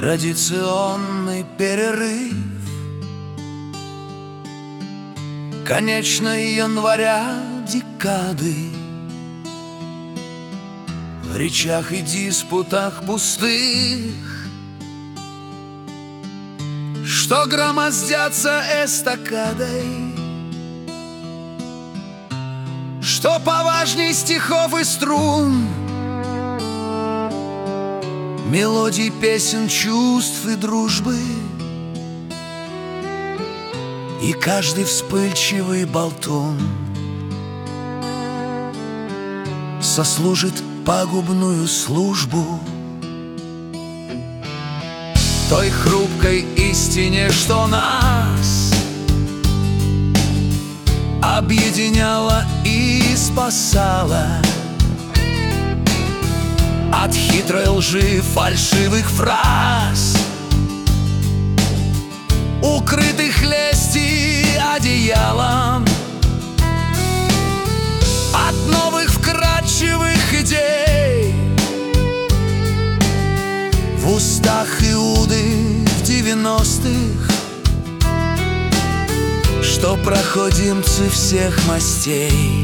Традиционный перерыв, конечной января декады. В речах и диспутах пустых, что громоздятся эстакадой, что поважней стихов и струн, мелодий, песен, чувств и дружбы. И каждый вспыльчивый болтун сослужит пагубную службу той хрупкой истине, что нас объединяла и спасала от хитрой лжи, фальшивых фраз, укрытых лести одеялом, от новых вкрадчивых идей в устах Иуды в 90-х, что проходимцы всех мастей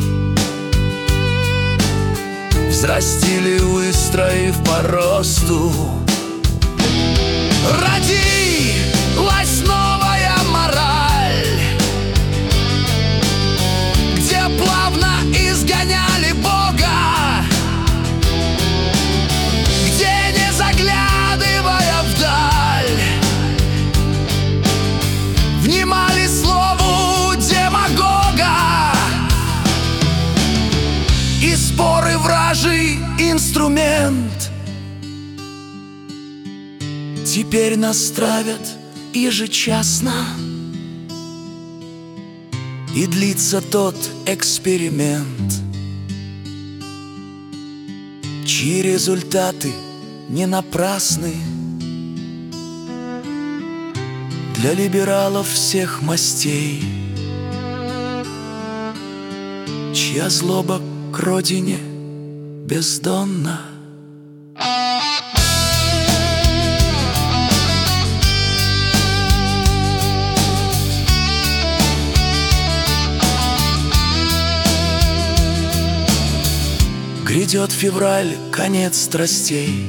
взрастили, выстроив по росту. Родилась новая мораль, где плавно изгоняли Бога, где, не заглядывая вдаль, внимали слову демагога. И споры вражий инструмент теперь нас травят ежечасно, и длится тот эксперимент, чьи результаты не напрасны для либералов всех мастей, чья злоба к родине бездонна. Грядет февраль, конец страстей,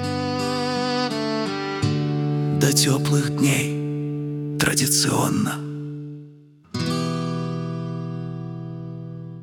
до теплых дней традиционно